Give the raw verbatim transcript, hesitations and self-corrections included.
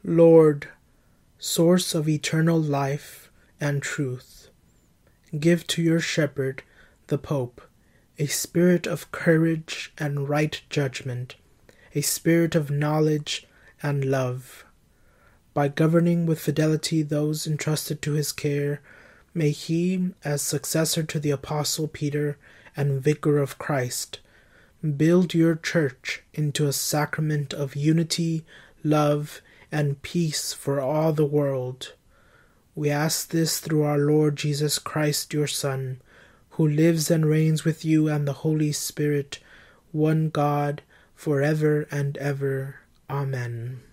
Lord, source of eternal life and truth, give to your shepherd, the Pope, a spirit of courage and right judgment, a spirit of knowledge and love. By governing with fidelity those entrusted to his care, may he, as successor to the Apostle Peter and vicar of Christ, build your church into a sacrament of unity, love, and peace for all the world. We ask this through our Lord Jesus Christ, your Son, who lives and reigns with you and the Holy Spirit, one God, forever and ever. Amen.